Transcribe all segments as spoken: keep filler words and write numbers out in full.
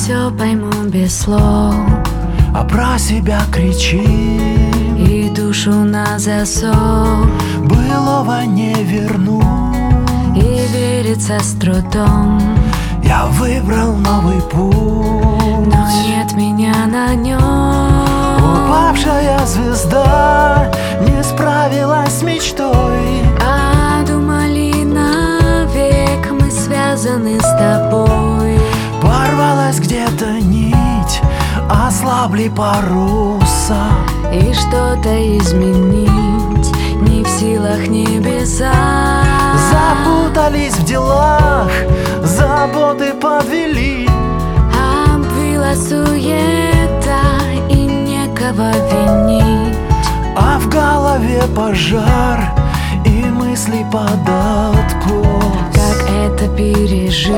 все пойму без слов, а про себя кричи и душу на засов. Былого не верну, и верится с трудом. я выбрал новый путь, но нет меня на нем. Упавшая звезда не справилась с мечтой, А думали навек мы связаны с тобой. порвалась где-то нить, ослабли паруса, И что-то изменить не в силах небеса. Запутались в делах, заботы подвели, Обвила суета и некого винить. а в голове пожар и мысли под откос. Как это пережить?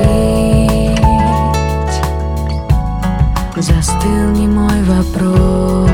Застыл немой вопрос.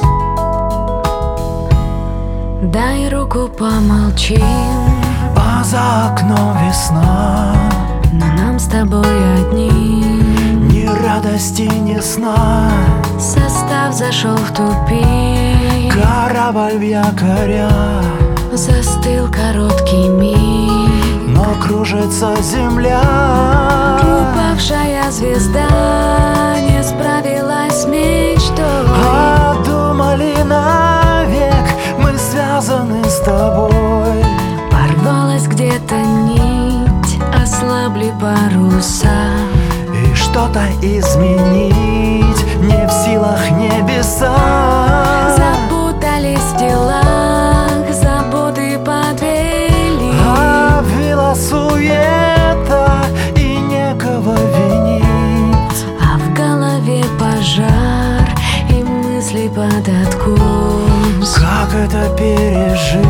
Дай руку, помолчим, А за окном весна, но нам с тобой одним. ни радости, ни сна. Состав зашел в тупик, Корабль в якоря, застыл короткий миг. но кружится земля. Упавшая звезда не справилась с мечтой. А думали навек мы связаны с тобой. Порвалась где-то нить, ослабли паруса. И что-то изменить не в силах небеса. Запутались в делах, заботы подвели. Обвила суета и некого винить, А в голове пожар и мысли под откос. как это пережить?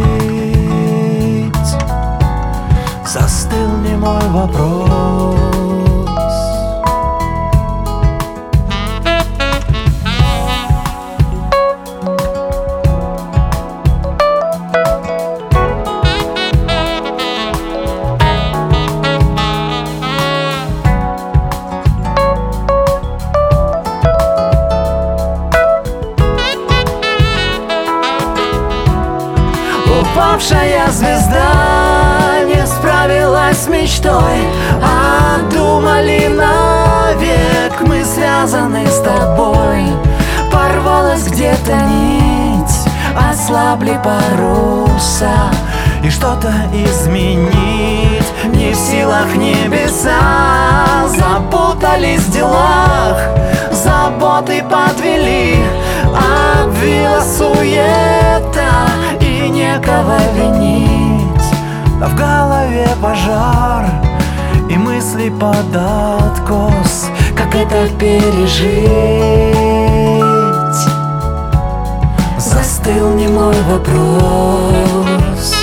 Застыл немой вопрос. Упавшая звезда не справилась с мечтой, а думали навек мы связаны с тобой. Порвалась где-то нить, ослабли паруса, и что-то изменить не в силах небеса. Запутались в делах, заботы подвели, обвила суета и некого винить. А в голове пожар и мысли под откос. Как это пережить? Застыл немой вопрос.